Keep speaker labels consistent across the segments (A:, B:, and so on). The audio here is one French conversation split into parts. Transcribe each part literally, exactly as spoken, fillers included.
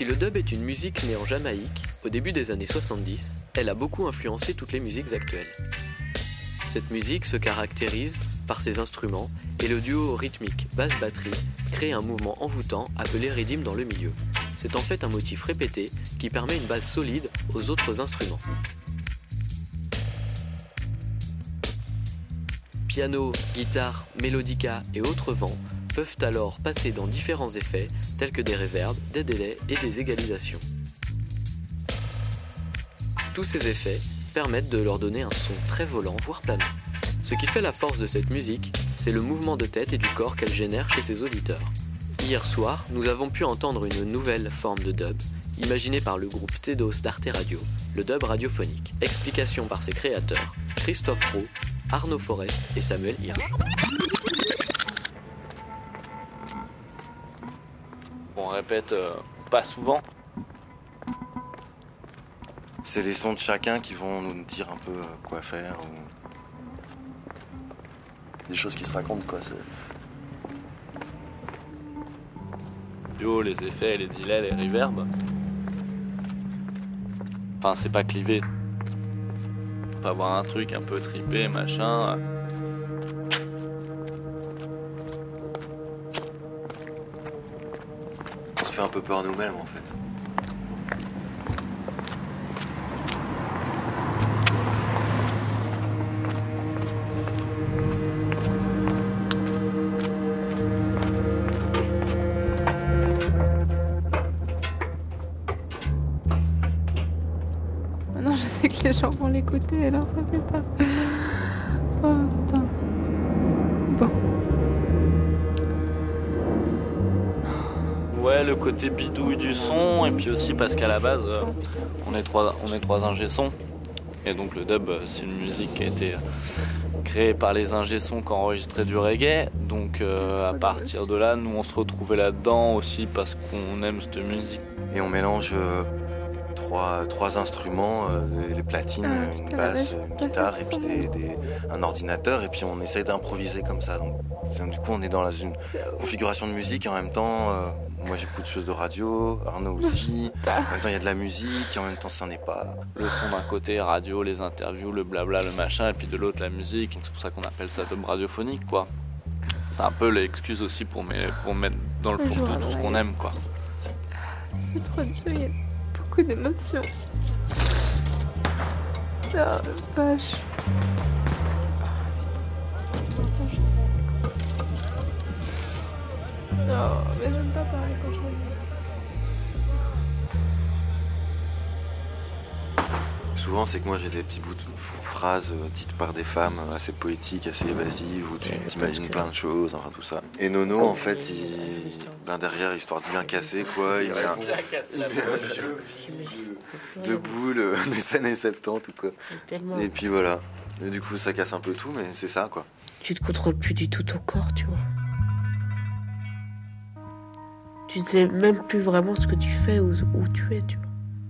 A: Si le dub est une musique née en Jamaïque, au début des années soixante-dix, elle a beaucoup influencé toutes les musiques actuelles. Cette musique se caractérise par ses instruments et le duo rythmique basse-batterie crée un mouvement envoûtant appelé rhythm dans le milieu. C'est en fait un motif répété qui permet une base solide aux autres instruments. Piano, guitare, mélodica et autres vents peuvent alors passer dans différents effets tels que des reverbs, des délais et des égalisations. Tous ces effets permettent de leur donner un son très volant, voire planant. Ce qui fait la force de cette musique, c'est le mouvement de tête et du corps qu'elle génère chez ses auditeurs. Hier soir, nous avons pu entendre une nouvelle forme de dub, imaginée par le groupe Tedos d'Arte Radio, le dub radiophonique. Explication par ses créateurs, Christophe Roux, Arnaud Forest et Samuel Hirsch.
B: On répète euh, pas souvent.
C: C'est les sons de chacun qui vont nous dire un peu quoi faire. Ou...
D: des choses qui se racontent, quoi. C'est...
B: les effets, les delays, les reverbs. Enfin, c'est pas clivé. On peut avoir un truc un peu trippé, machin.
C: On se fait un peu peur nous-mêmes, en fait.
E: C'est que les gens vont l'écouter, alors ça fait peur. Oh putain. Bon.
B: Ouais, le côté bidouille du son, et puis aussi parce qu'à la base, euh, on est trois, on est trois ingé sons. Et donc le dub, c'est une musique qui a été créée par les ingé sons qui ont enregistré du reggae. Donc euh, à partir de là, nous on se retrouvait là-dedans aussi parce qu'on aime cette musique.
C: Et on mélange... Euh... Trois, trois instruments, euh, les platines, ah, une basse, une guitare et puis des, des, un ordinateur, et puis on essaye d'improviser comme ça. Donc, du coup, on est dans la, une configuration de musique et en même temps, euh, moi j'écoute des choses de radio, Arnaud aussi. En même temps, il y a de la musique et en même temps, ça n'est pas.
B: Le son d'un côté, radio, les interviews, le blabla, le machin, et puis de l'autre, la musique. C'est pour ça qu'on appelle ça dub radiophonique, quoi. C'est un peu l'excuse aussi pour, mettre, pour mettre dans le fourre-tout tout ce qu'on aime, quoi.
E: C'est trop dur. Beaucoup d'émotions. Oh la vache. Oh, mais j'aime pas parler quand je regarde.
C: Souvent, c'est que moi j'ai des petits bouts de phrases dites par des femmes assez poétiques, assez évasives, où tu t'imagines plein de choses, enfin tout ça. Et Nono, en fait, il... ben derrière, histoire de bien casser, quoi, il met un, il met un vieux de, de boules des années soixante-dix ou quoi. Et puis voilà. Et du coup, ça casse un peu tout, mais c'est ça, quoi.
F: Tu te contrôles plus du tout ton corps, tu vois. Tu ne sais même plus vraiment ce que tu fais ou où tu es, tu vois.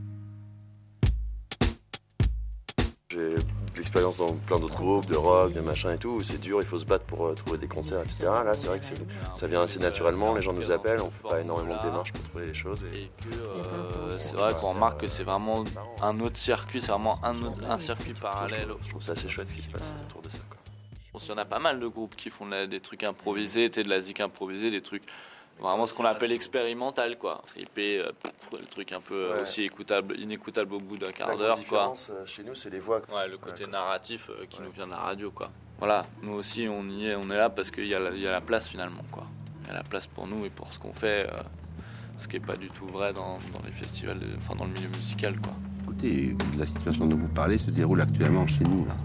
D: J'ai de l'expérience dans plein d'autres groupes, de rock, de machin et tout, où c'est dur, il faut se battre pour euh, trouver des concerts, et cetera. Là, c'est vrai que c'est, ça vient assez naturellement, les gens nous appellent, on fait pas énormément de démarches pour trouver les choses. Et,
B: et que euh, c'est vrai qu'on remarque que c'est vraiment un autre circuit, c'est vraiment un, autre, un circuit parallèle.
D: Je trouve ça assez chouette ce qui se passe autour de ça, quoi.
B: Bon, il y en a pas mal de groupes qui font de, des trucs improvisés, de la zik improvisée, des trucs vraiment ce qu'on appelle expérimental, quoi. Trippé, euh, le truc un peu ouais. aussi écoutable, inécoutable au bout d'un quart d'heure, quoi.
D: Chez nous, c'est les voix, quoi.
B: Ouais, le côté
D: ouais,
B: narratif euh, qui
D: ouais.
B: nous vient de la radio, quoi. Voilà, nous aussi, on y est, on est là parce qu'il y a la, il y a la place finalement, quoi. Il y a la place pour nous et pour ce qu'on fait, euh, ce qui est pas du tout vrai dans, dans les festivals, de, enfin dans le milieu musical, quoi.
G: Écoutez, la situation dont vous parlez se déroule actuellement chez nous, là.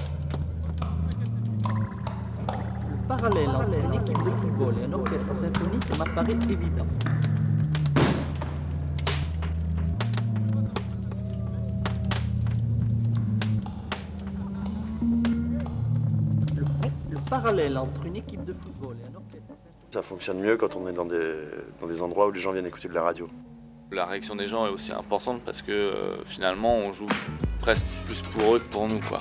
H: Parallèle entre une équipe de football et un orchestre symphonique m'apparaît évident. Le, le parallèle entre une équipe de football et un orchestre symphonique...
D: Ça fonctionne mieux quand on est dans des, dans des endroits où les gens viennent écouter de la radio.
B: La réaction des gens est aussi importante parce que euh, finalement on joue presque plus pour eux que pour nous, quoi.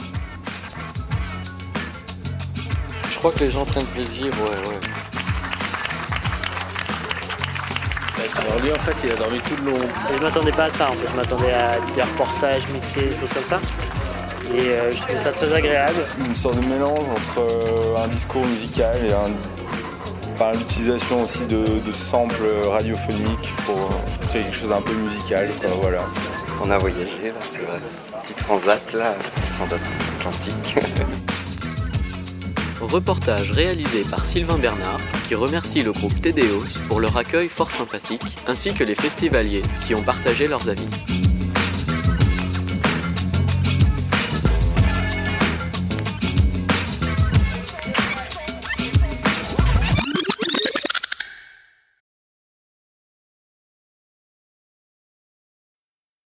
C: Je crois que les gens prennent plaisir, ouais, ouais.
B: La
I: Alors lui en fait il a dormi tout le long.
J: Et je m'attendais pas à ça en fait, je m'attendais à des reportages mixés, des choses comme ça. Et euh, je trouvais ça très agréable.
K: Une sorte de mélange entre euh, un discours musical et un, enfin, l'utilisation aussi de, de samples radiophoniques pour créer quelque chose un peu musical, quoi, voilà.
L: On a voyagé là, c'est vrai. Petit transat là, transat atlantique.
A: Reportage réalisé par Sylvain Bernard, qui remercie le groupe Tédéos pour leur accueil fort sympathique, ainsi que les festivaliers qui ont partagé leurs avis.